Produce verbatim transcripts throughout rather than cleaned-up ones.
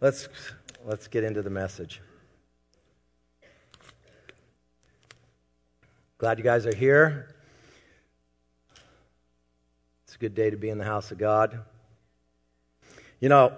Let's let's get into the message. Glad you guys are here. It's a good day to be in the house of God. You know,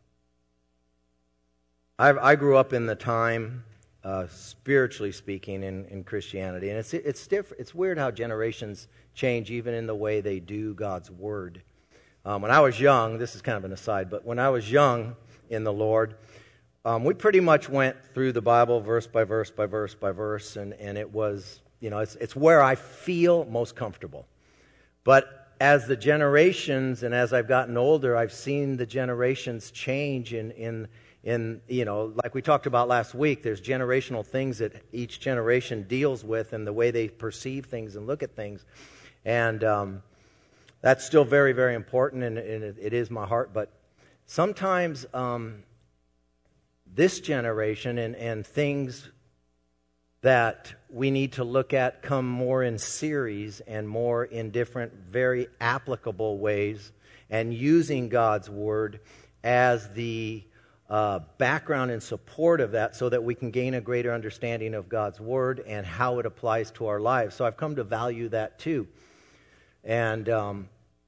I I grew up in the time, uh, spiritually speaking, in, in Christianity, and it's it's different. It's weird how generations change, even in the way they do God's word. Um, when I was young, this is kind of an aside, but when I was young in the Lord, um, we pretty much went through the Bible verse by verse by verse by verse, and, and it was, you know, it's it's where I feel most comfortable. But as the generations and as I've gotten older, I've seen the generations change in in in you know, like we talked about last week. There's generational things that each generation deals with, and the way they perceive things and look at things, and um, that's still very, very important, and, and it, it is my heart. But sometimes um, this generation and, and things that we need to look at come more in series and more in different, very applicable ways, and using God's Word as the uh, background and support of that, so that we can gain a greater understanding of God's Word and how it applies to our lives. So I've come to value that too. And um,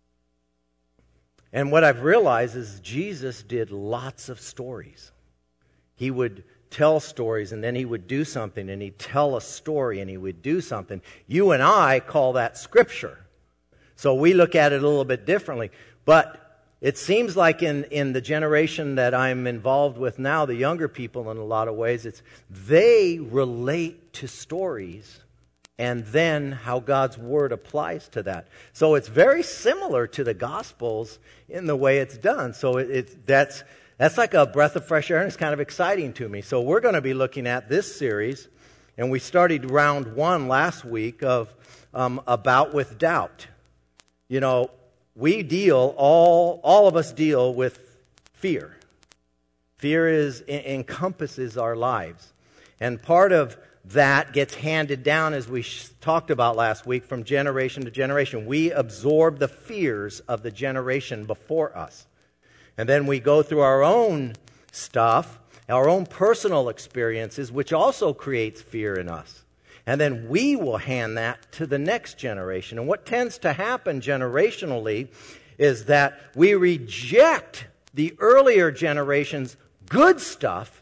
and what I've realized is Jesus did lots of stories. He would tell stories, and then he would do something, and he'd tell a story, and he would do something. You and I call that Scripture. So we look at it a little bit differently. But it seems like in, in the generation that I'm involved with now, the younger people in a lot of ways, it's they relate to stories and then how God's Word applies to that. So it's very similar to the Gospels in the way it's done. So it, it's that's that's like a breath of fresh air, and it's kind of exciting to me. So we're going to be looking at this series, and we started round one last week of um, About with Doubt. You know, we deal, all all of us deal with fear. Fear is encompasses our lives. And part of that gets handed down, as we talked about last week, from generation to generation. We absorb the fears of the generation before us. And then we go through our own stuff, our own personal experiences, which also creates fear in us. And then we will hand that to the next generation. And what tends to happen generationally is that we reject the earlier generation's good stuff,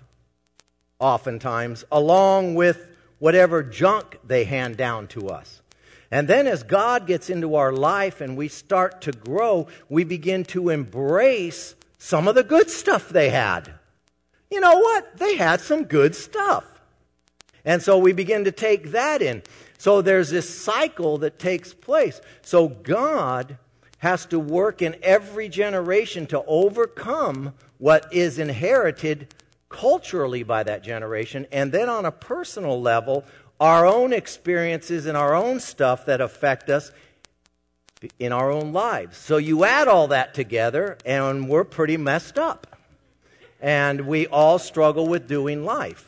oftentimes, along with whatever junk they hand down to us. And then as God gets into our life and we start to grow, we begin to embrace some of the good stuff they had. You know what? They had some good stuff. And so we begin to take that in. So there's this cycle that takes place. So God has to work in every generation to overcome what is inherited culturally by that generation. And then on a personal level, our own experiences and our own stuff that affect us in our own lives. So you add all that together, and we're pretty messed up. And we all struggle with doing life.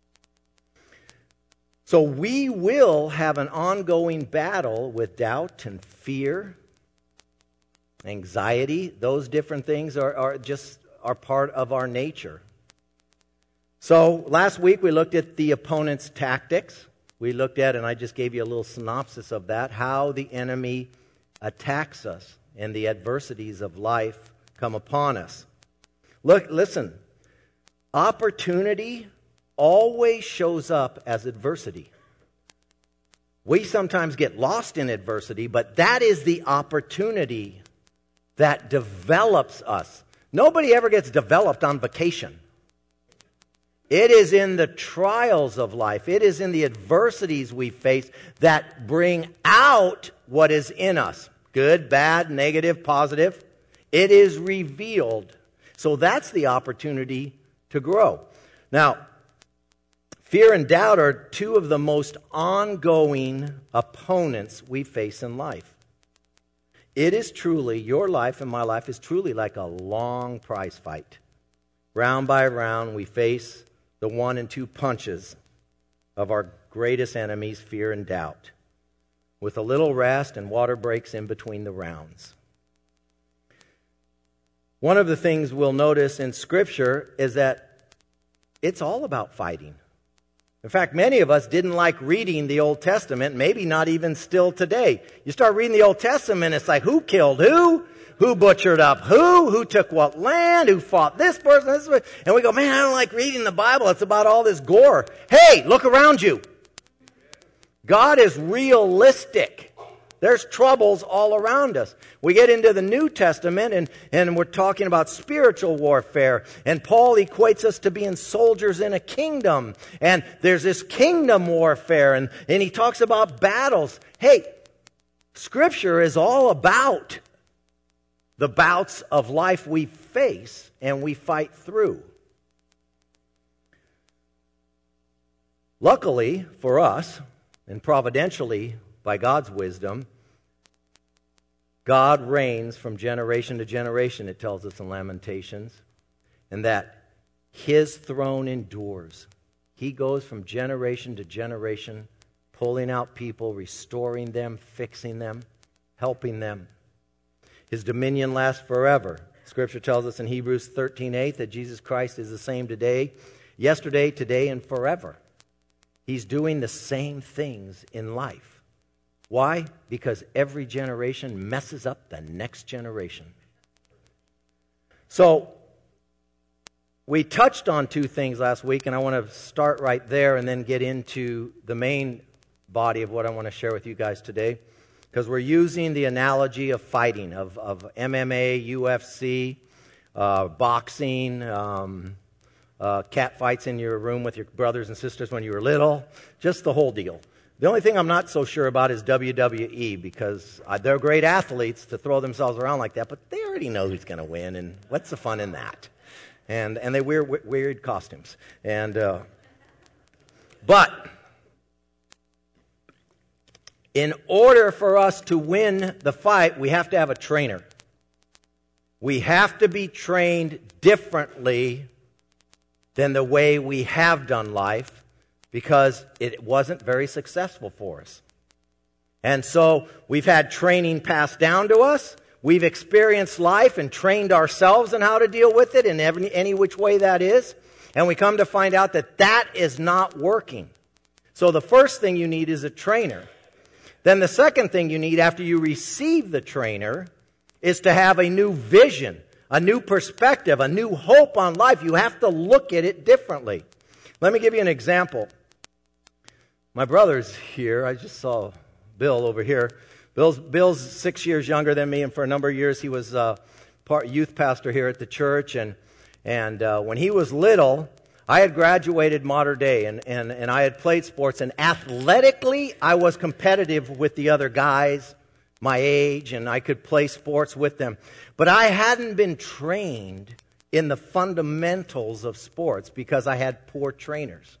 So we will have an ongoing battle with doubt and fear, anxiety. Those different things are, are just are part of our nature. So last week we looked at the opponent's tactics. We looked at, and I just gave you a little synopsis of that, how the enemy attacks us and the adversities of life come upon us. Look, listen, opportunity always shows up as adversity. We sometimes get lost in adversity, but that is the opportunity that develops us. Nobody ever gets developed on vacation. It is in the trials of life, it is in the adversities we face that bring out what is in us. Good, bad, negative, positive. It is revealed. So that's the opportunity to grow. Now, fear and doubt are two of the most ongoing opponents we face in life. It is truly, your life and my life is truly like a long prize fight. Round by round, we face the one and two punches of our greatest enemies, fear and doubt, with a little rest and water breaks in between the rounds. One of the things we'll notice in Scripture is that it's all about fighting. In fact, many of us didn't like reading the Old Testament, maybe not even still today. You start reading the Old Testament, it's like, who killed who? Who butchered up who? Who took what land? Who fought this person? This person? And we go, man, I don't like reading the Bible. It's about all this gore. Hey, look around you. God is realistic. There's troubles all around us. We get into the New Testament and, and we're talking about spiritual warfare. And Paul equates us to being soldiers in a kingdom. And there's this kingdom warfare. And, and he talks about battles. Hey, Scripture is all about the bouts of life we face and we fight through. Luckily for us, and providentially by God's wisdom, God reigns from generation to generation, it tells us in Lamentations, and that His throne endures. He goes from generation to generation, pulling out people, restoring them, fixing them, helping them. His dominion lasts forever. Scripture tells us in Hebrews thirteen eight that Jesus Christ is the same today, yesterday, today, and forever. He's doing the same things in life. Why? Because every generation messes up the next generation. So, we touched on two things last week, and I want to start right there and then get into the main body of what I want to share with you guys today. Because we're using the analogy of fighting, of, of M M A, U F C, uh, boxing, um, uh, cat fights in your room with your brothers and sisters when you were little, just the whole deal. The only thing I'm not so sure about is W W E, because uh, they're great athletes to throw themselves around like that, but they already know who's going to win, and what's the fun in that? And and they wear w- weird costumes. And uh, but in order for us to win the fight, we have to have a trainer. We have to be trained differently than the way we have done life, because it wasn't very successful for us. And so we've had training passed down to us. We've experienced life and trained ourselves in how to deal with it in every, any which way that is. And we come to find out that that is not working. So the first thing you need is a trainer. Then the second thing you need after you receive the trainer is to have a new vision, a new perspective, a new hope on life. You have to look at it differently. Let me give you an example. My brother's here. I just saw Bill over here. Bill's, Bill's six years younger than me, and for a number of years he was uh, part youth pastor here at the church. And and uh, when he was little, I had graduated Mater Dei, and, and, and I had played sports. And athletically, I was competitive with the other guys my age, and I could play sports with them. But I hadn't been trained in the fundamentals of sports because I had poor trainers.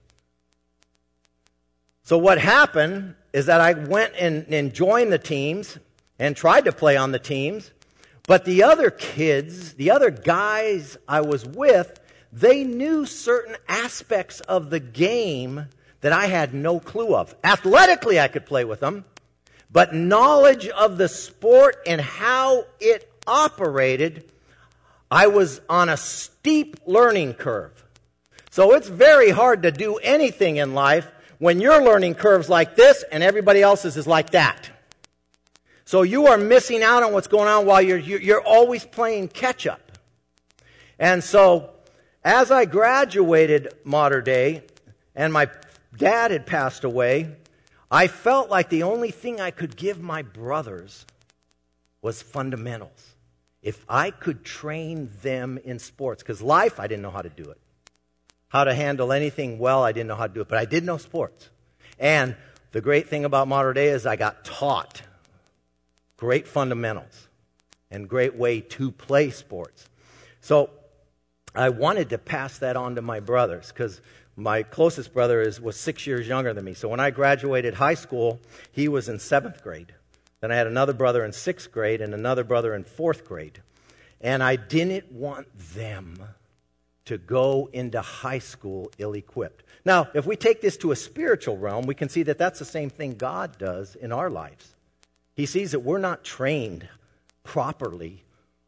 So what happened is that I went and, and joined the teams and tried to play on the teams, but the other kids, the other guys I was with, they knew certain aspects of the game that I had no clue of. Athletically, I could play with them, but knowledge of the sport and how it operated, I was on a steep learning curve. So it's very hard to do anything in life when your learning curve's like this and everybody else's is like that. So you are missing out on what's going on while you're you're always playing catch up. And so as I graduated Mater Dei and my dad had passed away, I felt like the only thing I could give my brothers was fundamentals. If I could train them in sports, because life, I didn't know how to do it. How to handle anything well, I didn't know how to do it, but I did know sports. And the great thing about Mater Dei is I got taught great fundamentals and great way to play sports. So I wanted to pass that on to my brothers, because my closest brother is was six years younger than me. So when I graduated high school, he was in seventh grade. Then I had another brother in sixth grade and another brother in fourth grade. And I didn't want them to go into high school ill-equipped. Now, if we take this to a spiritual realm, we can see that that's the same thing God does in our lives. He sees that we're not trained properly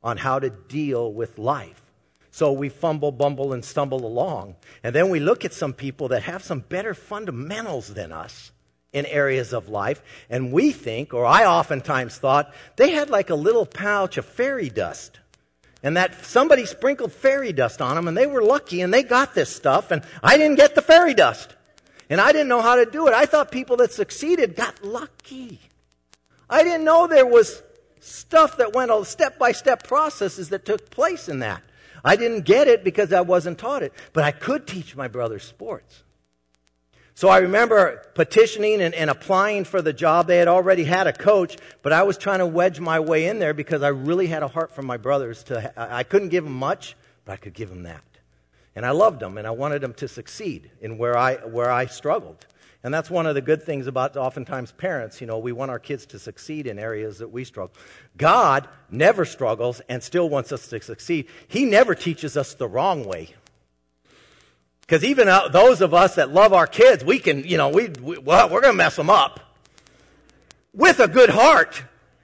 on how to deal with life. So we fumble, bumble, and stumble along. And then we look at some people that have some better fundamentals than us in areas of life. And we think, or I oftentimes thought, they had like a little pouch of fairy dust. And that somebody sprinkled fairy dust on them, and they were lucky, and they got this stuff, and I didn't get the fairy dust. And I didn't know how to do it. I thought people that succeeded got lucky. I didn't know there was stuff that went, step-by-step processes that took place in that. I didn't get it because I wasn't taught it. But I could teach my brother sports. So I remember petitioning and, and applying for the job. They had already had a coach, but I was trying to wedge my way in there because I really had a heart for my brothers. To I couldn't give them much, but I could give them that. And I loved them, and I wanted them to succeed in where I where I struggled. And that's one of the good things about oftentimes parents. You know, we want our kids to succeed in areas that we struggle. God never struggles and still wants us to succeed. He never teaches us the wrong way. Because even those of us that love our kids, we can, you know, we, we well, we're going to mess them up with a good heart.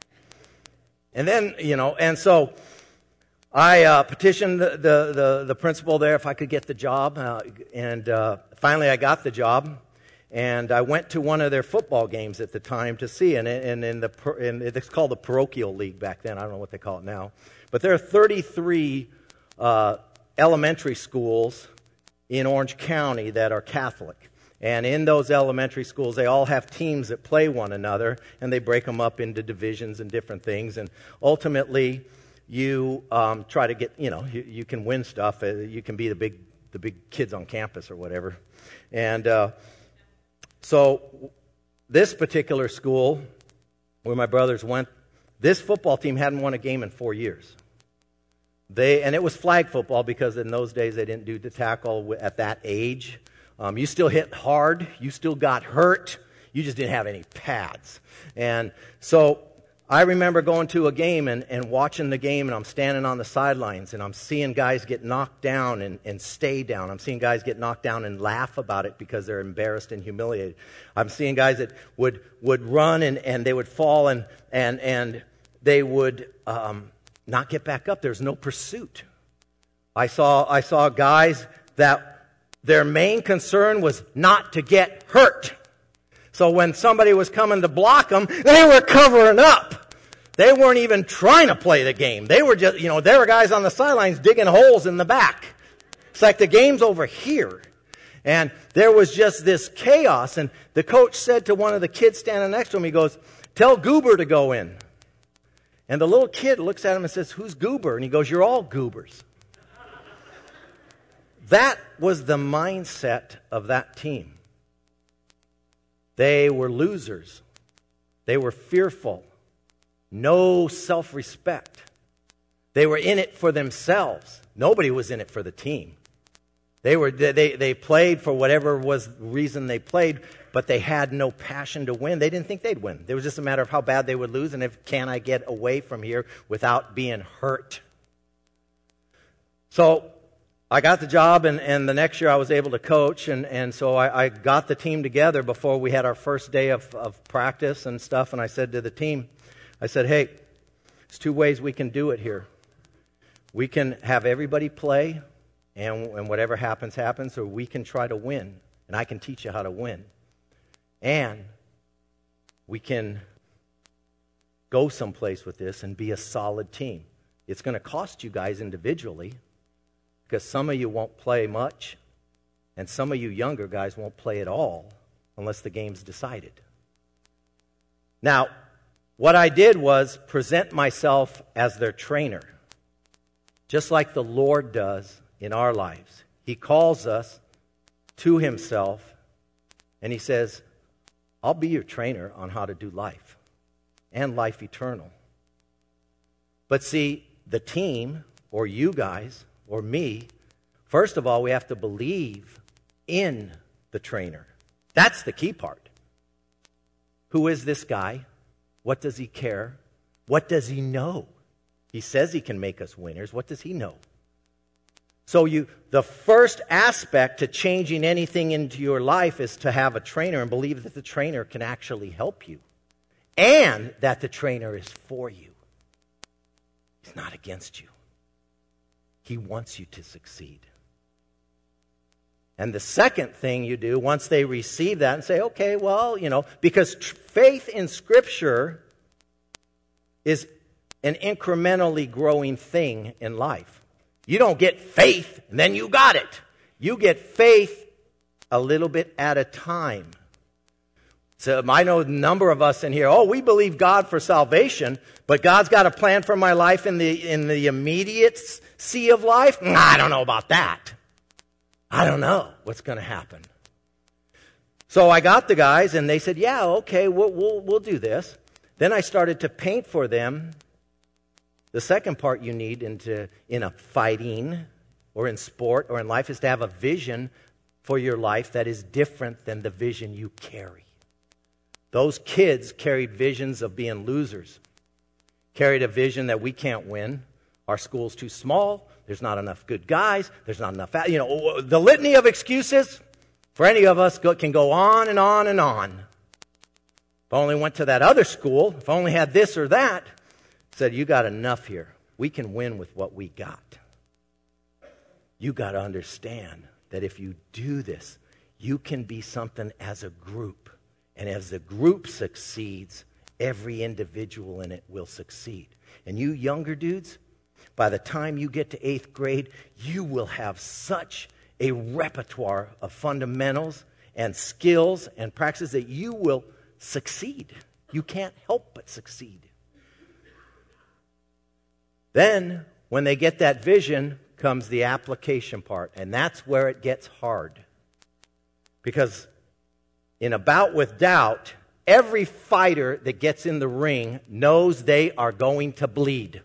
And then, you know, and so I uh, petitioned the, the, the, the principal there if I could get the job. Uh, and uh, finally I got the job. And I went to one of their football games at the time to see. And, and in the, in, it's called the parochial league back then. I don't know what they call it now. But there are thirty-three uh, elementary schools in Orange County that are Catholic. And in those elementary schools, they all have teams that play one another, and they break them up into divisions and different things. And ultimately, you um, try to get, you know, you, you can win stuff. Uh, you can be the big the big kids on campus or whatever. And uh, so this particular school where my brothers went, this football team hadn't won a game in four years. They, and it was flag football because in those days they didn't do the tackle at that age. Um, you still hit hard. You still got hurt. You just didn't have any pads. And so I remember going to a game and, and watching the game, and I'm standing on the sidelines, and I'm seeing guys get knocked down and, and stay down. I'm seeing guys get knocked down and laugh about it because they're embarrassed and humiliated. I'm seeing guys that would, would run and, and they would fall and, and, and they would... Um, not get back up. There's no pursuit. I saw I saw guys that their main concern was not to get hurt. So when somebody was coming to block them, they were covering up. They weren't even trying to play the game. They were just, you know, there were guys on the sidelines digging holes in the back. It's like the game's over here. And there was just this chaos. And the coach said to one of the kids standing next to him, he goes, "Tell Goober to go in." And the little kid looks at him and says, "Who's Goober?" And he goes, "You're all goobers." That was the mindset of that team. They were losers. They were fearful. No self-respect. They were in it for themselves. Nobody was in it for the team. They were they they played for whatever was the reason they played, but they had no passion to win. They didn't think they'd win. It was just a matter of how bad they would lose and if can I get away from here without being hurt. So I got the job, and, and the next year I was able to coach, and, and so I, I got the team together before we had our first day of, of practice and stuff, and I said to the team, I said, "Hey, there's two ways we can do it here. We can have everybody play, and, and whatever happens, happens, or we can try to win, and I can teach you how to win. And we can go someplace with this and be a solid team. It's going to cost you guys individually, because some of you won't play much, and some of you younger guys won't play at all unless the game's decided." Now, what I did was present myself as their trainer, just like the Lord does in our lives. He calls us to himself, and he says, "I'll be your trainer on how to do life and life eternal." But see, the team, or you guys, or me, first of all, we have to believe in the trainer. That's the key part. Who is this guy? What does he care? What does he know? He says he can make us winners. What does he know? So you, the first aspect to changing anything into your life is to have a trainer and believe that the trainer can actually help you and that the trainer is for you. He's not against you. He wants you to succeed. And the second thing you do, once they receive that and say, okay, well, you know, because tr- faith in Scripture is an incrementally growing thing in life. You don't get faith and then you got it. You get faith a little bit at a time. So I know a number of us in here, oh, we believe God for salvation, but God's got a plan for my life in the in the immediate sea of life? I don't know about that. I don't know what's going to happen. So I got the guys, and they said, yeah, okay, we'll, we'll, we'll do this. Then I started to paint for them the second part you need into, in a fighting or in sport or in life is to have a vision for your life that is different than the vision you carry. Those kids carried visions of being losers, carried a vision that we can't win. Our school's too small. There's not enough good guys. There's not enough, you know, the litany of excuses for any of us go, can go on and on and on. If I only went to that other school, if I only had this or that, said, you got enough here. We can win with what we got. You got to understand that if you do this, you can be something as a group. And as the group succeeds, every individual in it will succeed. And you younger dudes, by the time you get to eighth grade, you will have such a repertoire of fundamentals and skills and practices that you will succeed. You can't help but succeed. Then, when they get that vision, comes the application part. And that's where it gets hard. Because in a bout with doubt, every fighter that gets in the ring knows they are going to bleed.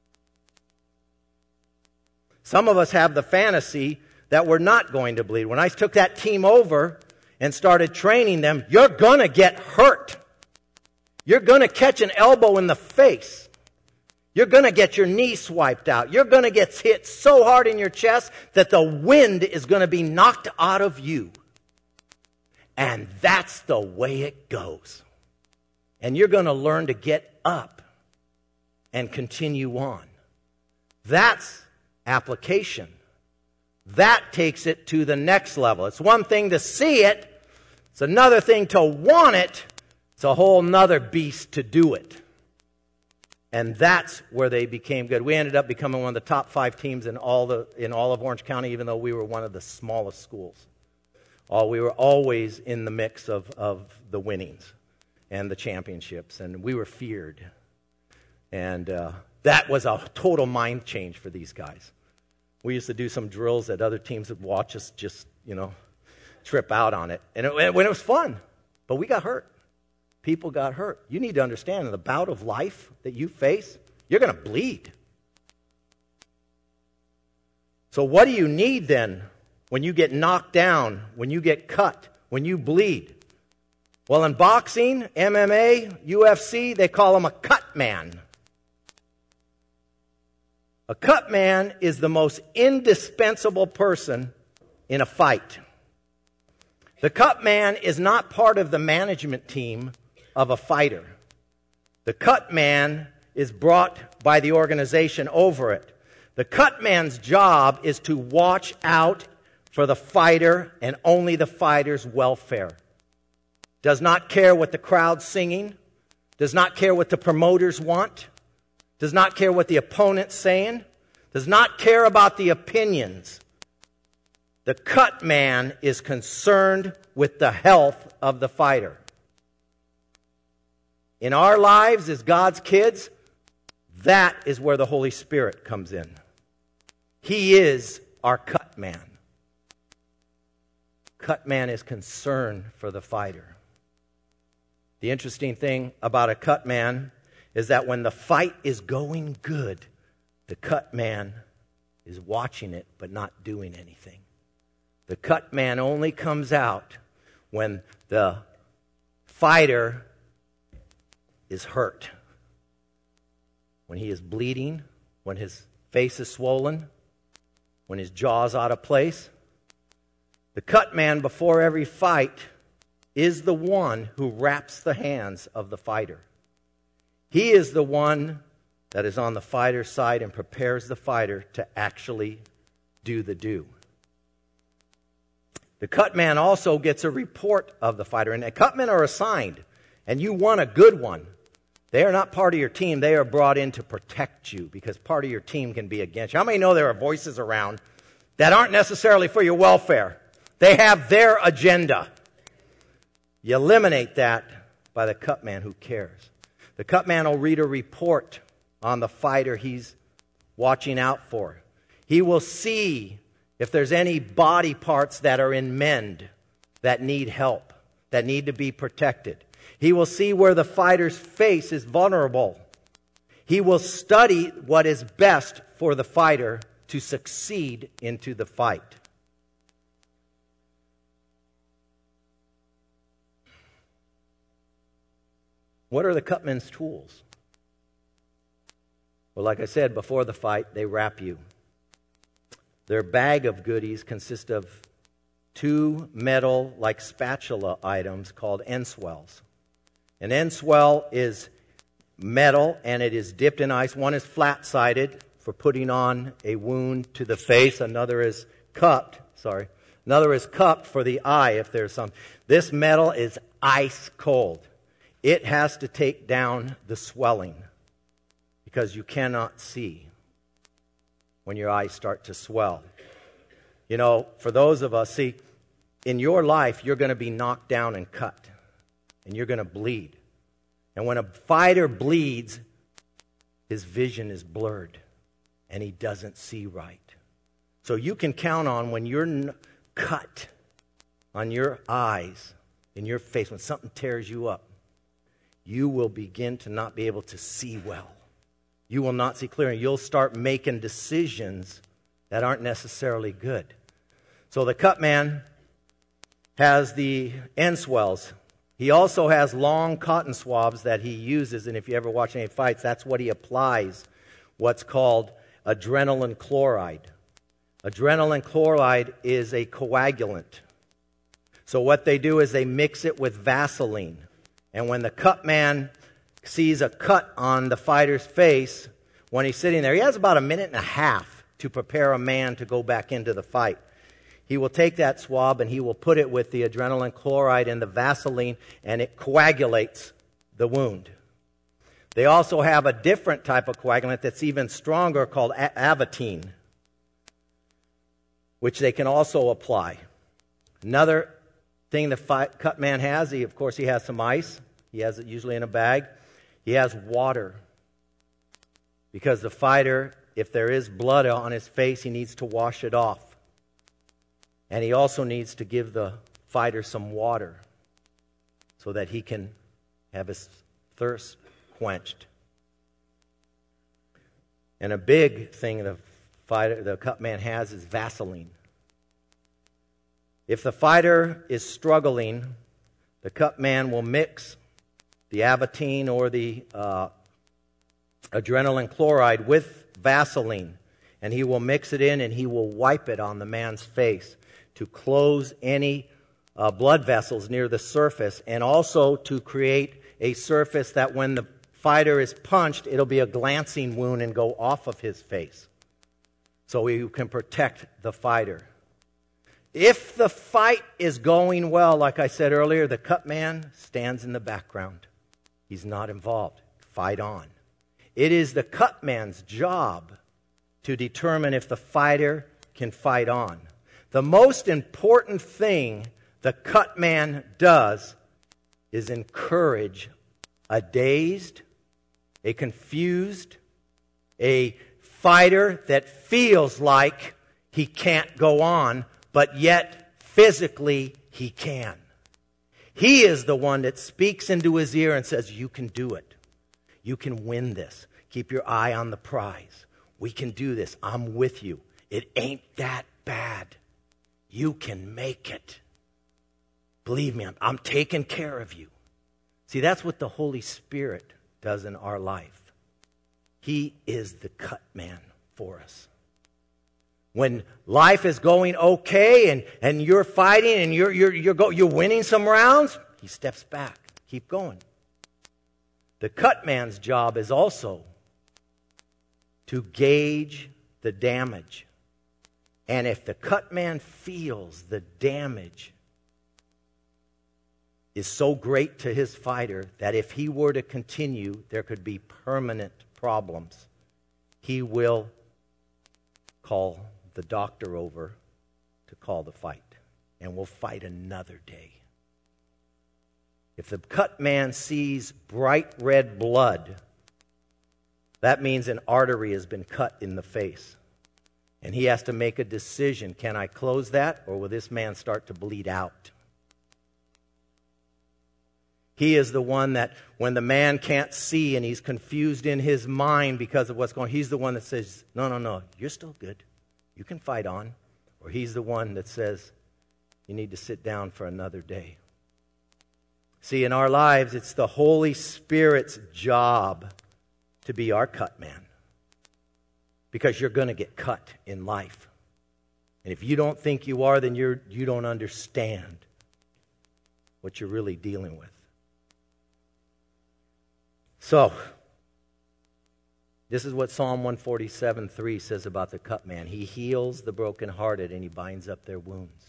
Some of us have the fantasy that we're not going to bleed. When I took that team over and started training them, you're going to get hurt. You're going to catch an elbow in the face. You're going to get your knee swiped out. You're going to get hit so hard in your chest that the wind is going to be knocked out of you. And that's the way it goes. And you're going to learn to get up and continue on. That's application. That takes it to the next level. It's one thing to see it. It's another thing to want it. It's a whole nother beast to do it. And that's where they became good. We ended up becoming one of the top five teams in all the in all of Orange County, even though we were one of the smallest schools. All we were always in the mix of, of the winnings and the championships, and we were feared. And uh, that was a total mind change for these guys. We used to do some drills that other teams would watch us just, you know, trip out on it. And it, when it was fun, but we got hurt. People got hurt. You need to understand, in the bout of life that you face, you're going to bleed. So what do you need then when you get knocked down, when you get cut, when you bleed? Well, in boxing, M M A, U F C, they call him a cut man. A cut man is the most indispensable person in a fight. The cut man is not part of the management team of a fighter. The cut man is brought by the organization over it. The cut man's job is to watch out for the fighter and only the fighter's welfare. Does not care what the crowd's singing. Does not care what the promoters want. Does not care what the opponent's saying. Does not care about the opinions. The cut man is concerned with the health of the fighter. In our lives as God's kids, that is where the Holy Spirit comes in. He is our cut man. Cut man is concerned for the fighter. The interesting thing about a cut man is that when the fight is going good, the cut man is watching it but not doing anything. The cut man only comes out when the fighter is hurt. When he is bleeding, when his face is swollen, when his jaw's out of place. The cut man before every fight is the one who wraps the hands of the fighter. He is the one that is on the fighter's side and prepares the fighter to actually do the do. The cut man also gets a report of the fighter, and the cut men are assigned, and you want a good one. They are not part of your team. They are brought in to protect you, because part of your team can be against you. How many know there are voices around that aren't necessarily for your welfare? They have their agenda. You eliminate that by the cut man who cares. The cut man will read a report on the fighter he's watching out for. He will see if there's any body parts that are in mend, that need help, that need to be protected. He will see where the fighter's face is vulnerable. He will study what is best for the fighter to succeed into the fight. What are the cutman's tools? Well, like I said, before the fight, they wrap you. Their bag of goodies consists of two metal, like spatula items called end swells. An end swell is metal and it is dipped in ice. One is flat-sided for putting on a wound to the face. Another is cupped, sorry. Another is cupped for the eye if there's some. This metal is ice cold. It has to take down the swelling because you cannot see when your eyes start to swell. You know, for those of us, see, in your life, you're going to be knocked down and cut. And you're going to bleed. And when a fighter bleeds, his vision is blurred. And he doesn't see right. So you can count on when you're n- cut on your eyes, in your face, when something tears you up, you will begin to not be able to see well. You will not see clearly. You'll start making decisions that aren't necessarily good. So the cut man has the end swells. He also has long cotton swabs that he uses, and if you ever watch any fights, that's what he applies, what's called adrenaline chloride. Adrenaline chloride is a coagulant. So what they do is they mix it with Vaseline. And when the cut man sees a cut on the fighter's face, when he's sitting there, he has about a minute and a half to prepare a man to go back into the fight. He will take that swab and he will put it with the adrenaline chloride and the Vaseline, and it coagulates the wound. They also have a different type of coagulant that's even stronger called Avatine, which they can also apply. Another thing the fight, cut man has, he, of course, he has some ice. He has it usually in a bag. He has water. Because the fighter, if there is blood on his face, he needs to wash it off. And he also needs to give the fighter some water so that he can have his thirst quenched. And a big thing the fighter, the cut man has is Vaseline. If the fighter is struggling, the cut man will mix the Avatine or the uh, adrenaline chloride with Vaseline, and he will mix it in and he will wipe it on the man's face to close any uh, blood vessels near the surface, and also to create a surface that when the fighter is punched, it'll be a glancing wound and go off of his face. So you can protect the fighter. If the fight is going well, like I said earlier, the cut man stands in the background. He's not involved. Fight on. It is the cut man's job to determine if the fighter can fight on. The most important thing the cut man does is encourage a dazed, a confused, a fighter that feels like he can't go on, but yet physically he can. He is the one that speaks into his ear and says, you can do it. You can win this. Keep your eye on the prize. We can do this. I'm with you. It ain't that bad. You can make it. Believe me, I'm, I'm taking care of you. See, that's what the Holy Spirit does in our life. He is the cut man for us. When life is going okay and, and you're fighting and you're, you're, you're, go, you're winning some rounds, he steps back. Keep going. The cut man's job is also to gauge the damage. And if the cut man feels the damage is so great to his fighter that if he were to continue, there could be permanent problems, he will call the doctor over to call the fight. And we'll fight another day. If the cut man sees bright red blood, that means an artery has been cut in the face. And he has to make a decision. Can I close that, or will this man start to bleed out? He is the one that when the man can't see and he's confused in his mind because of what's going on, he's the one that says, no, no, no, you're still good. You can fight on. Or he's the one that says, you need to sit down for another day. See, in our lives, it's the Holy Spirit's job to be our cut man. Because you're going to get cut in life. And if you don't think you are, then you're, you don't understand what you're really dealing with. So, this is what Psalm one forty-seven three says about the cut man. He heals the brokenhearted and he binds up their wounds.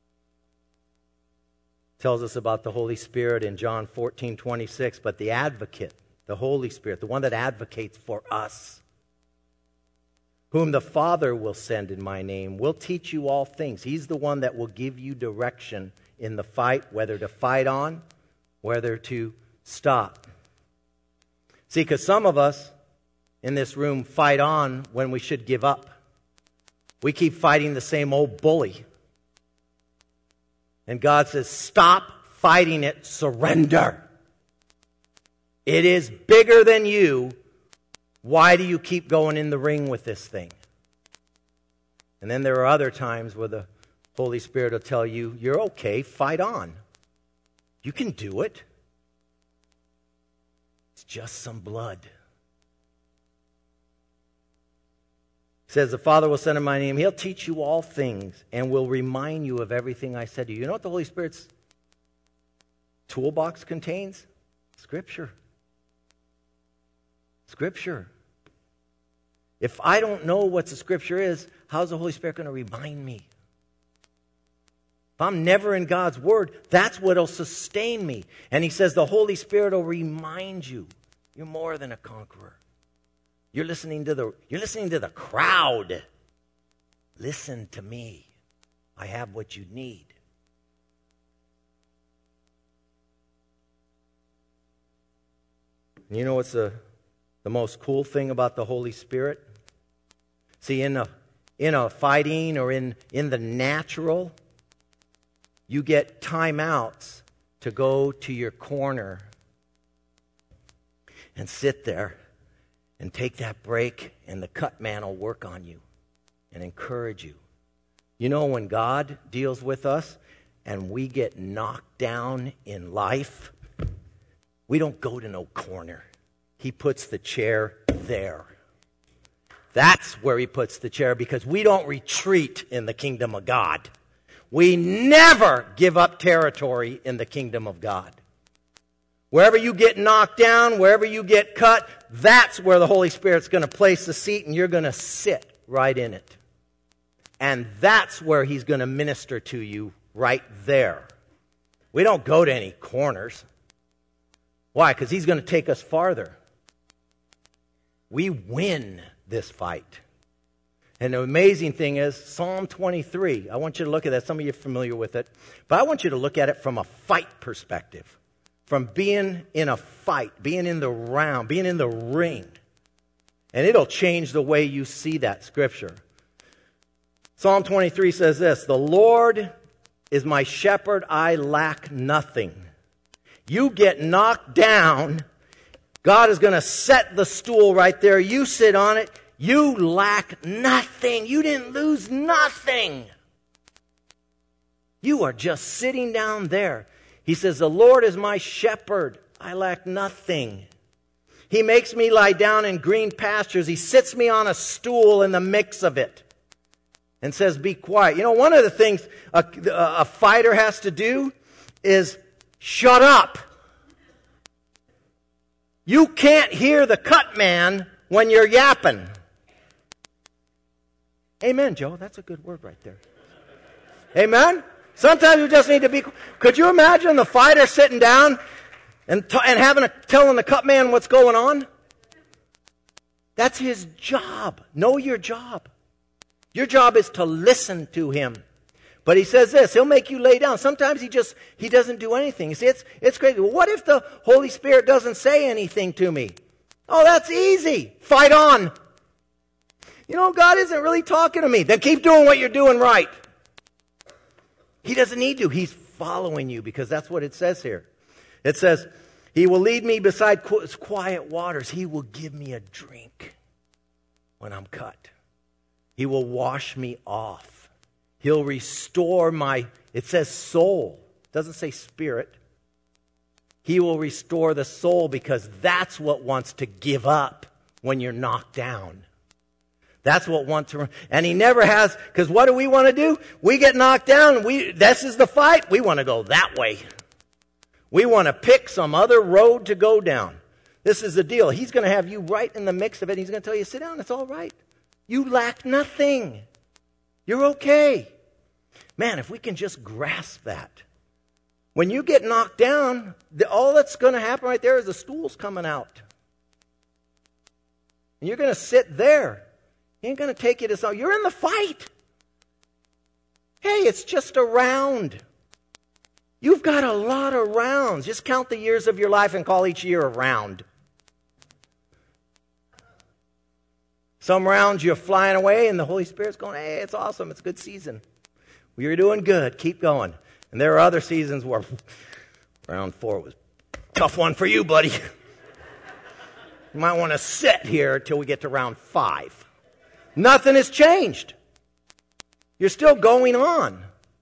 Tells us about the Holy Spirit in John fourteen twenty-six. But the advocate, the Holy Spirit, the one that advocates for us, whom the Father will send in my name, will teach you all things. He's the one that will give you direction in the fight, whether to fight on, whether to stop. See, because some of us in this room fight on when we should give up. We keep fighting the same old bully. And God says, stop fighting it, surrender. It is bigger than you. Why do you keep going in the ring with this thing? And then there are other times where the Holy Spirit will tell you, you're okay, fight on. You can do it. It's just some blood. It says, the Father will send in my name. He'll teach you all things and will remind you of everything I said to you. You know what the Holy Spirit's toolbox contains? Scripture. Scripture. If I don't know what the Scripture is, how's the Holy Spirit going to remind me? If I'm never in God's Word, that's what will sustain me. And he says the Holy Spirit will remind you, you're more than a conqueror. You're listening to the, you're listening to the crowd. Listen to me. I have what you need. And you know what's the, the most cool thing about the Holy Spirit? See, in a, in a fighting or in, in the natural, you get timeouts to go to your corner and sit there and take that break, and the cut man will work on you and encourage you. You know, when God deals with us and we get knocked down in life, we don't go to no corner. He puts the chair there. That's where he puts the chair, because we don't retreat in the kingdom of God. We never give up territory in the kingdom of God. Wherever you get knocked down, wherever you get cut, that's where the Holy Spirit's going to place the seat, and you're going to sit right in it. And that's where he's going to minister to you, right there. We don't go to any corners. Why? Because he's going to take us farther. We win this fight. And the amazing thing is, Psalm twenty-three, I want you to look at that. Some of you are familiar with it. But I want you to look at it from a fight perspective. From being in a fight, being in the round, being in the ring. And it'll change the way you see that scripture. Psalm twenty-three says this, the Lord is my shepherd, I lack nothing. You get knocked down, God is going to set the stool right there. You sit on it. You lack nothing. You didn't lose nothing. You are just sitting down there. He says, the Lord is my shepherd. I lack nothing. He makes me lie down in green pastures. He sits me on a stool in the mix of it and says, be quiet. You know, one of the things a, a fighter has to do is shut up. You can't hear the cut man when you're yapping. Amen, Joe. That's a good word right there. Amen? Sometimes you just need to be... Could you imagine the fighter sitting down and, t- and having a, telling the cut man what's going on? That's his job. Know your job. Your job is to listen to him. But he says this, he'll make you lay down. Sometimes he just, he doesn't do anything. You see, it's, it's crazy. Well, what if the Holy Spirit doesn't say anything to me? Oh, that's easy. Fight on. You know, God isn't really talking to me. Then keep doing what you're doing right. He doesn't need to. He's following you because that's what it says here. It says, He will lead me beside quiet waters. He will give me a drink when I'm cut. He will wash me off. He'll restore my, it says soul. It doesn't say spirit. He will restore the soul because that's what wants to give up when you're knocked down. That's what wants to, and he never has, because what do we want to do? We get knocked down, we, this is the fight, we want to go that way. We want to pick some other road to go down. This is the deal. He's going to have you right in the mix of it. He's going to tell you, sit down, it's all right. You lack nothing. You're okay. Man, if we can just grasp that. When you get knocked down, the, all that's going to happen right there is the stool's coming out. And you're going to sit there. He ain't going to take you to some. You're in the fight. Hey, it's just a round. You've got a lot of rounds. Just count the years of your life and call each year a round. Some rounds you're flying away and the Holy Spirit's going, hey, it's awesome. It's a good season. Well, you're doing good. Keep going. And there are other seasons where round four was a tough one for you, buddy. You might want to sit here until we get to round five. Nothing has changed. You're still going on.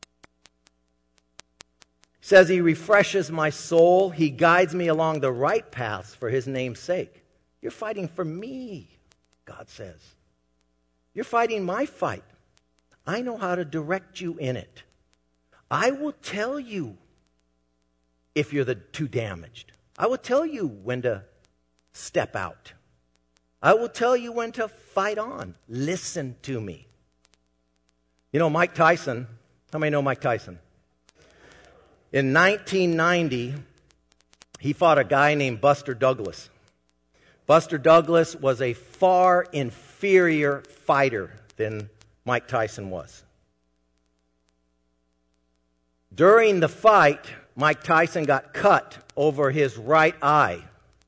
He says he refreshes my soul. He guides me along the right paths for his name's sake. You're fighting for me, God says. You're fighting my fight. I know how to direct you in it. I will tell you if you're the too damaged. I will tell you when to step out. I will tell you when to fight on. Listen to me. You know, Mike Tyson, how many know Mike Tyson? In nineteen ninety, he fought a guy named Buster Douglas. Buster Douglas was a far inferior fighter than Mike Tyson was. During the fight, Mike Tyson got cut over his right eye.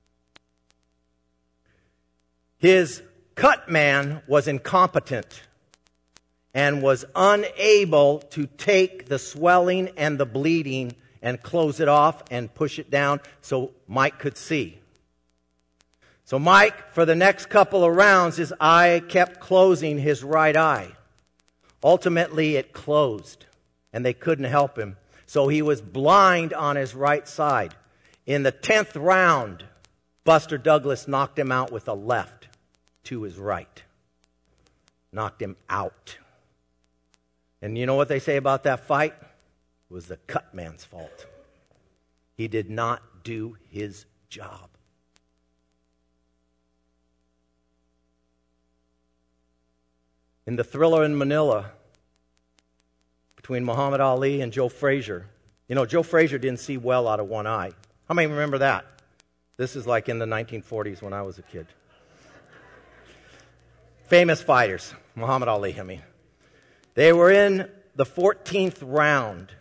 His cut man was incompetent and was unable to take the swelling and the bleeding and close it off and push it down so Mike could see. So Mike, for the next couple of rounds, his eye kept closing his right eye. Ultimately, it closed, and they couldn't help him. So he was blind on his right side. In the tenth round, Buster Douglas knocked him out with a left to his right. Knocked him out. And you know what they say about that fight? It was the cut man's fault. He did not do his job. In the Thriller in Manila, between Muhammad Ali and Joe Frazier, you know, Joe Frazier didn't see well out of one eye. How many remember that? This is like in the nineteen forties when I was a kid. Famous fighters, Muhammad Ali, I mean. They were in the fourteenth round.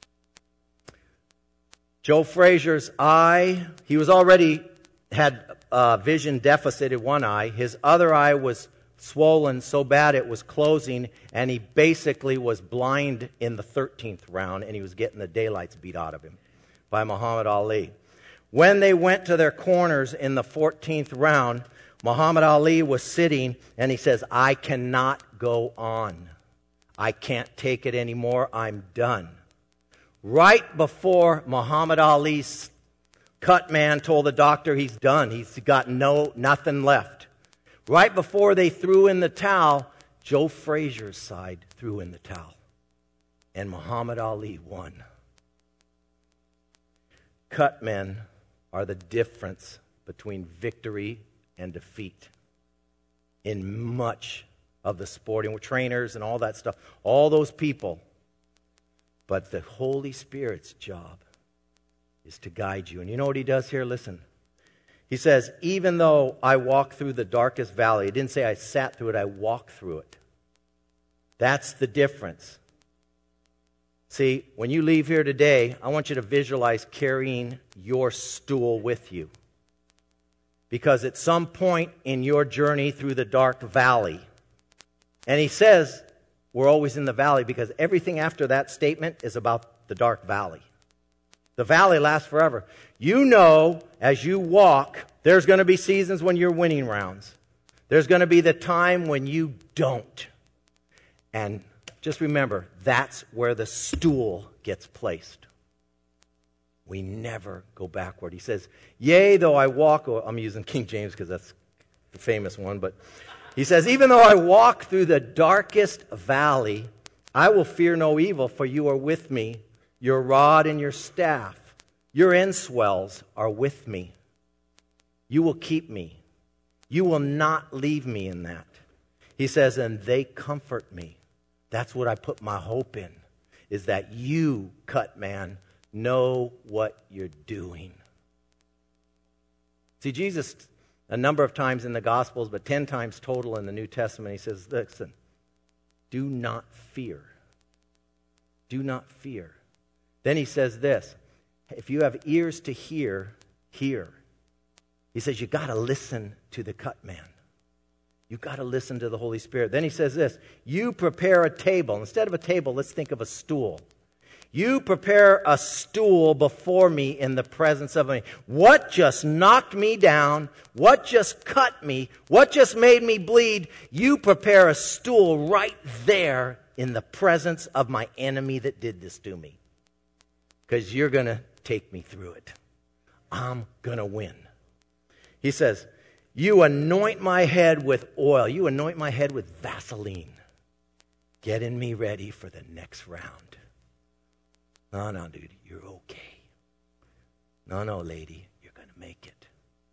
Joe Frazier's eye, he was already had a vision deficit in one eye. His other eye was swollen so bad it was closing, and he basically was blind in the thirteenth round, and he was getting the daylights beat out of him by Muhammad Ali. When they went to their corners in the fourteenth round, Muhammad Ali was sitting, and he says, I cannot go on. I can't take it anymore. I'm done. Right before Muhammad Ali's cut man told the doctor he's done, he's got no nothing left. Right before they threw in the towel, Joe Frazier's side threw in the towel. And Muhammad Ali won. Cut men are the difference between victory and defeat in much of the sporting trainers and all that stuff. All those people. But the Holy Spirit's job is to guide you. And you know what he does here? Listen. He says, even though I walk through the darkest valley, he didn't say I sat through it, I walked through it. That's the difference. See, when you leave here today, I want you to visualize carrying your stool with you. Because at some point in your journey through the dark valley, and he says we're always in the valley because everything after that statement is about the dark valley. The valley lasts forever. You know, as you walk, there's going to be seasons when you're winning rounds. There's going to be the time when you don't. And just remember, that's where the stool gets placed. We never go backward. He says, yea, though I walk, oh, I'm using King James because that's the famous one, but he says, even though I walk through the darkest valley, I will fear no evil, for you are with me. Your rod and your staff, your enswells are with me. You will keep me. You will not leave me in that. He says, and they comfort me. That's what I put my hope in, is that you, cut man, know what you're doing. See, Jesus, a number of times in the Gospels, but ten times total in the New Testament, he says, listen, do not fear. Do not fear. Then he says this, if you have ears to hear, hear. He says you got to listen to the cut man. You got to listen to the Holy Spirit. Then he says this, you prepare a table. Instead of a table, let's think of a stool. You prepare a stool before me in the presence of me. What just knocked me down? What just cut me? What just made me bleed? You prepare a stool right there in the presence of my enemy that did this to me. Because you're going to take me through it. I'm going to win. He says, you anoint my head with oil. You anoint my head with Vaseline. Getting me ready for the next round. No, no, dude, you're okay. No, no, lady, you're going to make it.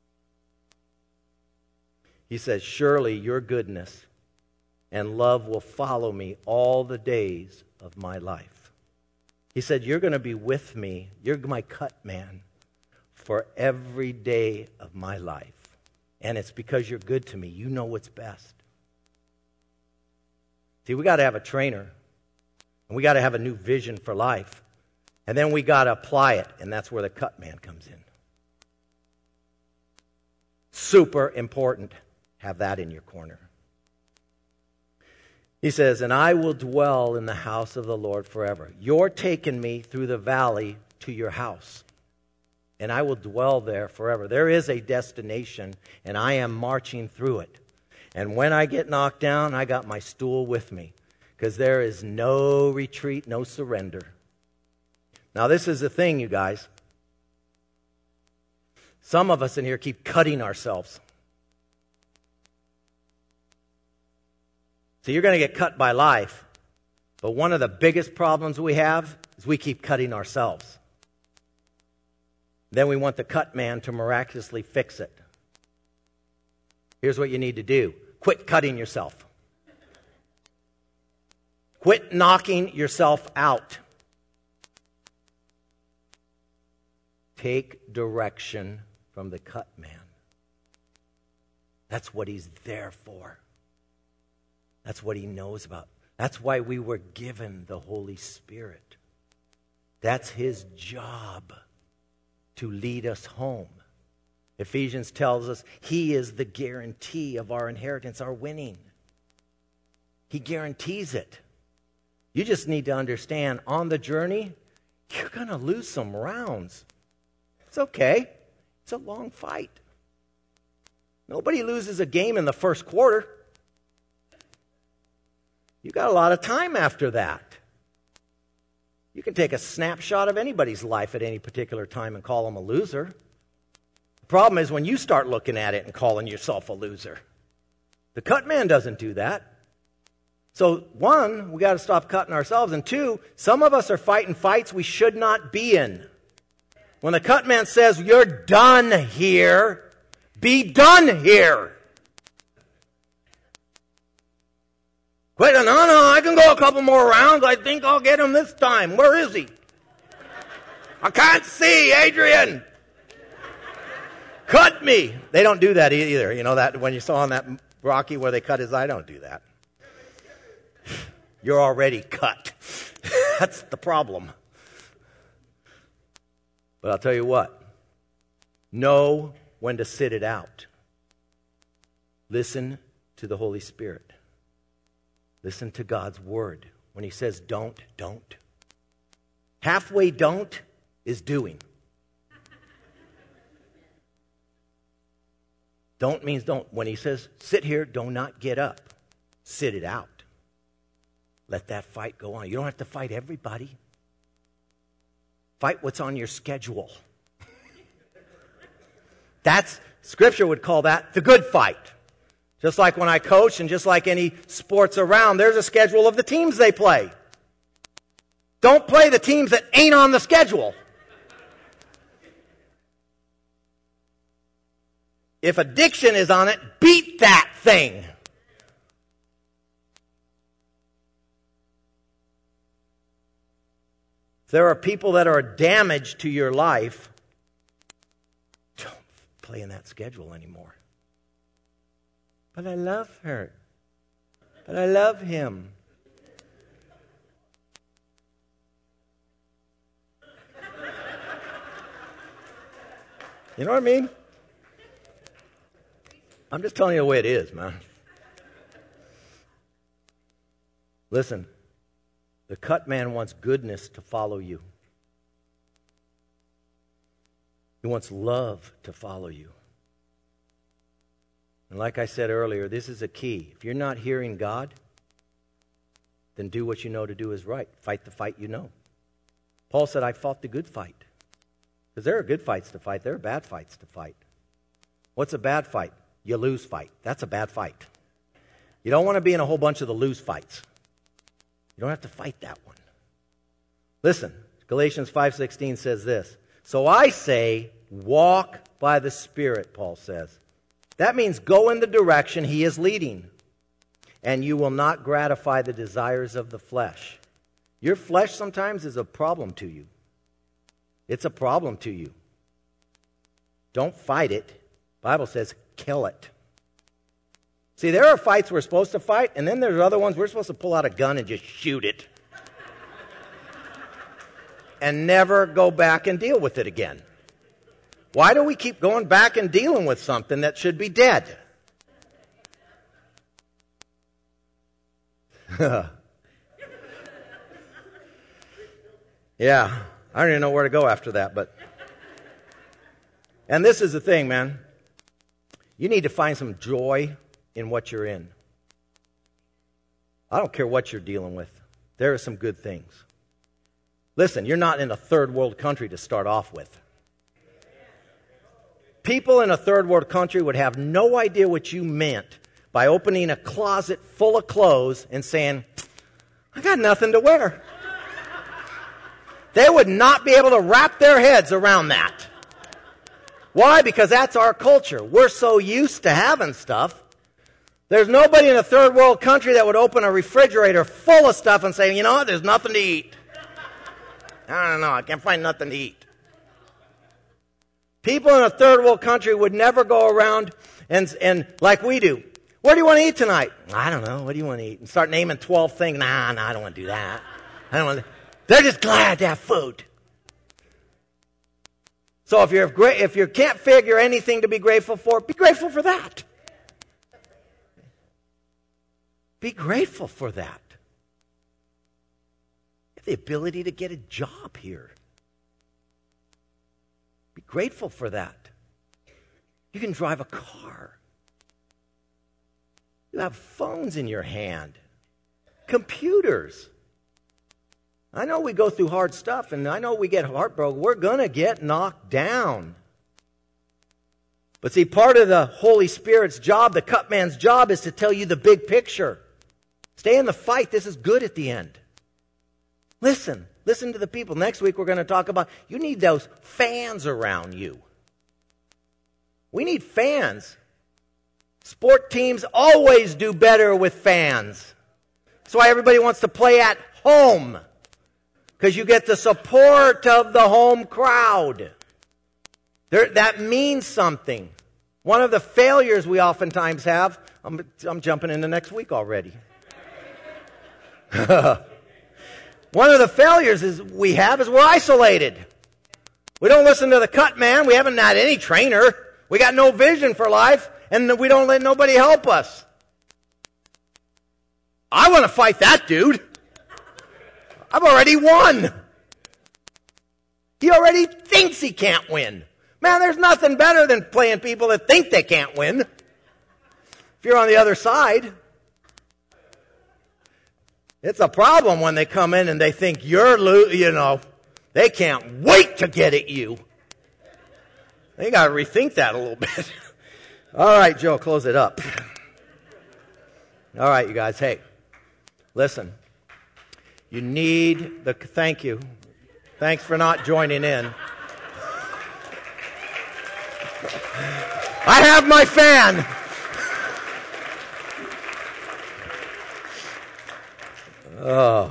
He says, surely your goodness and love will follow me all the days of my life. He said, you're going to be with me. You're my cut man for every day of my life. And it's because you're good to me. You know what's best. See, we got to have a trainer. And we got to have a new vision for life. And then we got to apply it. And that's where the cut man comes in. Super important. Have that in your corner. He says, and I will dwell in the house of the Lord forever. You're taking me through the valley to your house. And I will dwell there forever. There is a destination, and I am marching through it. And when I get knocked down, I got my stool with me. Because there is no retreat, no surrender. Now this is the thing, you guys. Some of us in here keep cutting ourselves. So you're going to get cut by life. But one of the biggest problems we have is we keep cutting ourselves. Then we want the cut man to miraculously fix it. Here's what you need to do. Quit cutting yourself. Quit knocking yourself out. Take direction from the cut man. That's what he's there for. That's what he knows about. That's why we were given the Holy Spirit. That's his job, to lead us home. Ephesians tells us he is the guarantee of our inheritance, our winning. He guarantees it. You just need to understand, on the journey, you're going to lose some rounds. It's okay. It's a long fight. Nobody loses a game in the first quarter. You got a lot of time after that. You can take a snapshot of anybody's life at any particular time and call them a loser. The problem is when you start looking at it and calling yourself a loser. The cut man doesn't do that. So one, we got to stop cutting ourselves. And two, some of us are fighting fights we should not be in. When the cut man says, you're done here, be done here. Quit, no, no, I can go a couple more rounds. I think I'll get him this time. Where is he? I can't see, Adrian. Cut me. They don't do that either. You know that when you saw on that Rocky where they cut his eye, don't do that. You're already cut. That's the problem. But I'll tell you what. Know when to sit it out. Listen to the Holy Spirit. Listen to God's word. When he says don't, don't. Halfway don't is doing. Don't means don't. When he says sit here, do not get up. Sit it out. Let that fight go on. You don't have to fight everybody. Fight what's on your schedule. That's, Scripture would call that the good fight. Just like when I coach and just like any sports around, there's a schedule of the teams they play. Don't play the teams that ain't on the schedule. If addiction is on it, beat that thing. If there are people that are damage to your life, don't play in that schedule anymore. But I love her. But I love him. You know what I mean? I'm just telling you the way it is, man. Listen, the cut man wants goodness to follow you. He wants love to follow you. And like I said earlier, this is a key. If you're not hearing God, then do what you know to do is right. Fight the fight you know. Paul said, I fought the good fight. Because there are good fights to fight. There are bad fights to fight. What's a bad fight? You lose fight. That's a bad fight. You don't want to be in a whole bunch of the lose fights. You don't have to fight that one. Listen, Galatians five sixteen says this. So I say, walk by the Spirit, Paul says. That means go in the direction he is leading. And you will not gratify the desires of the flesh. Your flesh sometimes is a problem to you. It's a problem to you. Don't fight it. The Bible says, kill it. See, there are fights we're supposed to fight, and then there's other ones we're supposed to pull out a gun and just shoot it. And never go back and deal with it again. Why do we keep going back and dealing with something that should be dead? Yeah, I don't even know where to go after that, but... And this is the thing, man. You need to find some joy in what you're in. I don't care what you're dealing with. There are some good things. Listen, you're not in a third world country to start off with. People in a third world country would have no idea what you meant by opening a closet full of clothes and saying, I got nothing to wear. They would not be able to wrap their heads around that. Why? Because that's our culture. We're so used to having stuff. There's nobody in a third world country that would open a refrigerator full of stuff and say, you know what, there's nothing to eat. I don't know, I can't find nothing to eat. People in a third world country would never go around and, and like we do. Where do you want to eat tonight? I don't know. What do you want to eat? And start naming twelve things. Nah, nah, I don't want to do that. I don't want to. They're just glad to have food. So if you're great, if you can't figure anything to be grateful for, be grateful for that. Be grateful for that. You have the ability to get a job here. Be grateful for that. You can drive a car. You have phones in your hand. Computers. I know we go through hard stuff, and I know we get heartbroken. We're going to get knocked down. But see, part of the Holy Spirit's job, the cut man's job, is to tell you the big picture. Stay in the fight. This is good at the end. Listen. Listen to the people. Next week we're going to talk about, you need those fans around you. We need fans. Sport teams always do better with fans. That's why everybody wants to play at home. Because you get the support of the home crowd. There, that means something. One of the failures we oftentimes have, I'm, I'm jumping into next week already. One of the failures is we have is we're isolated. We don't listen to the cut man. We haven't had any trainer. We got no vision for life, and we don't let nobody help us. I want to fight that dude. I've already won. He already thinks he can't win. Man, there's nothing better than playing people that think they can't win. If you're on the other side, it's a problem when they come in and they think you're, lo- you know, they can't wait to get at you. They got to rethink that a little bit. All right, Joe, close it up. All right, you guys, hey, listen. You need the, thank you. Thanks for not joining in. I have my fan. Oh.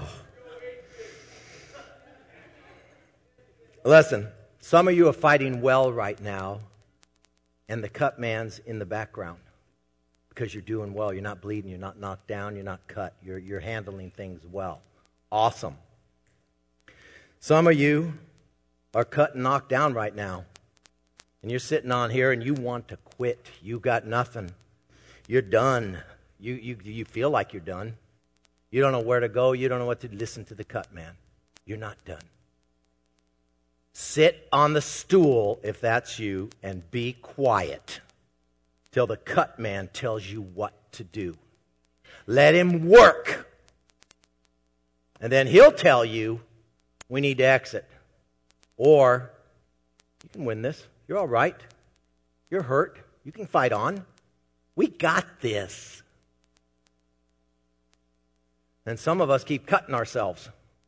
Listen, some of you are fighting well right now, and the cut man's in the background because you're doing well. You're not bleeding. You're not knocked down. You're not cut. You're, you're handling things well. Awesome. Some of you are cut and knocked down right now. And you're sitting on here and you want to quit. You got nothing. You're done. You, you, you feel like you're done. You don't know where to go. You don't know what to listen to the cut man. You're not done. Sit on the stool, if that's you, and be quiet till the cut man tells you what to do. Let him work. And then he'll tell you, we need to exit. Or, you can win this. You're all right. You're hurt. You can fight on. We got this. And some of us keep cutting ourselves.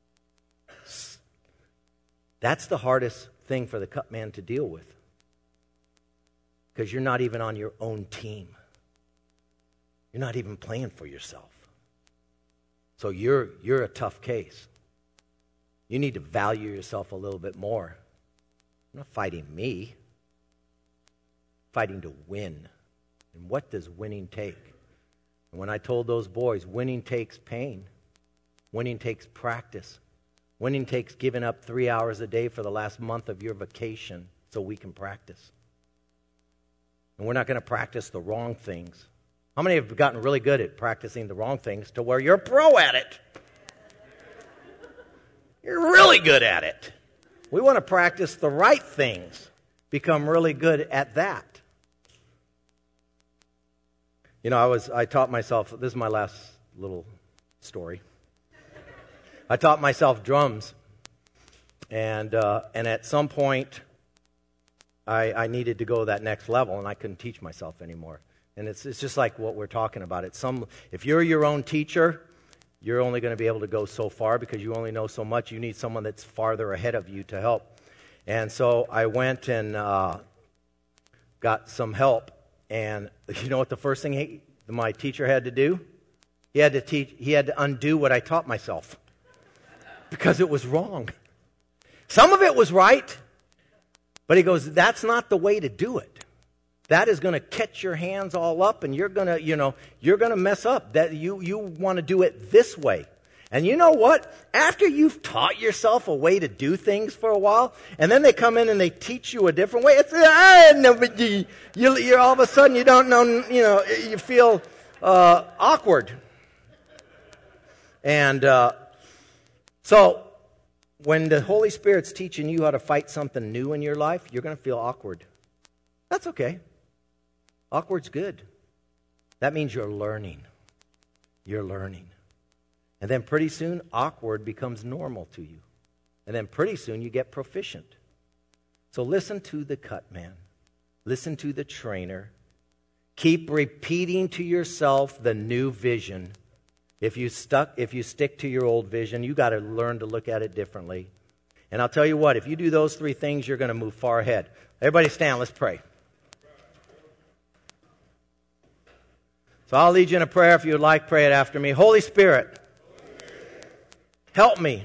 That's the hardest thing for the cut man to deal with. Because you're not even on your own team. You're not even playing for yourself. So you're you're a tough case. You need to value yourself a little bit more. You're not fighting me. Fighting to win. And what does winning take? And when I told those boys, winning takes pain. Winning takes practice. Winning takes giving up three hours a day for the last month of your vacation so we can practice. And we're not going to practice the wrong things. How many have gotten really good at practicing the wrong things to where you're a pro at it? You're really good at it. We want to practice the right things. Become really good at that. You know, I was I taught myself, this is my last little story. I taught myself drums. And uh, and at some point, I, I needed to go that next level, and I couldn't teach myself anymore. And it's it's just like what we're talking about. It's some if you're your own teacher, you're only going to be able to go so far because you only know so much. You need someone that's farther ahead of you to help. And so I went and uh, got some help. And you know what the first thing he, my teacher had to do? He had to teach. He had to undo what I taught myself because it was wrong. Some of it was right, but he goes, "That's not the way to do it. That is going to catch your hands all up, and you're going to, you know, you're going to mess up. That you you want to do it this way." And you know what? After you've taught yourself a way to do things for a while, and then they come in and they teach you a different way, it's ah, nobody. You, you're all of a sudden you don't know, you know, you feel uh, awkward. And uh, so when the Holy Spirit's teaching you how to fight something new in your life, you're going to feel awkward. That's okay. Awkward's good. That means you're learning. You're learning. And then pretty soon, awkward becomes normal to you. And then pretty soon, you get proficient. So listen to the cut man. Listen to the trainer. Keep repeating to yourself the new vision. If you stuck, if you stick to your old vision, you got to learn to look at it differently. And I'll tell you what, if you do those three things, you're going to move far ahead. Everybody stand, let's pray. So I'll lead you in a prayer. If you would like, pray it after me. Holy Spirit, Help me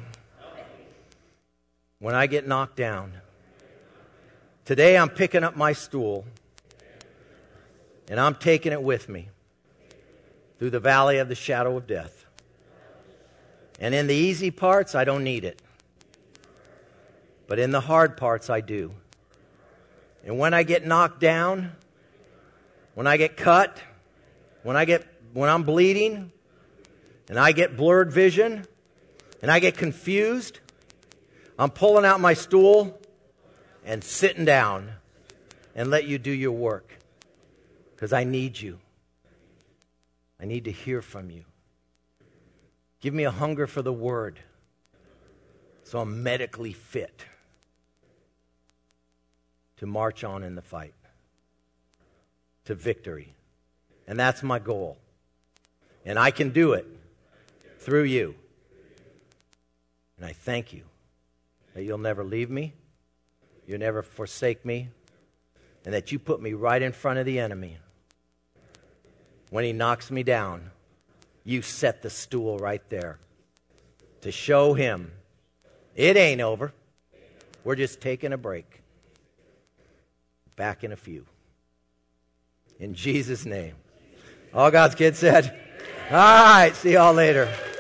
when I get knocked down. Today I'm picking up my stool and I'm taking it with me through the valley of the shadow of death. And in the easy parts, I don't need it. But in the hard parts, I do. And when I get knocked down, when I get cut, when I get when I'm bleeding, and I get blurred vision, and I get confused, I'm pulling out my stool and sitting down and let you do your work. Because I need you. I need to hear from you. Give me a hunger for the Word so I'm medically fit to march on in the fight to victory. And that's my goal. And I can do it through you. And I thank you that you'll never leave me, you'll never forsake me, and that you put me right in front of the enemy. When he knocks me down, you set the stool right there to show him it ain't over. We're just taking a break. Back in a few. In Jesus' name. All God's kids said, all right, see y'all later.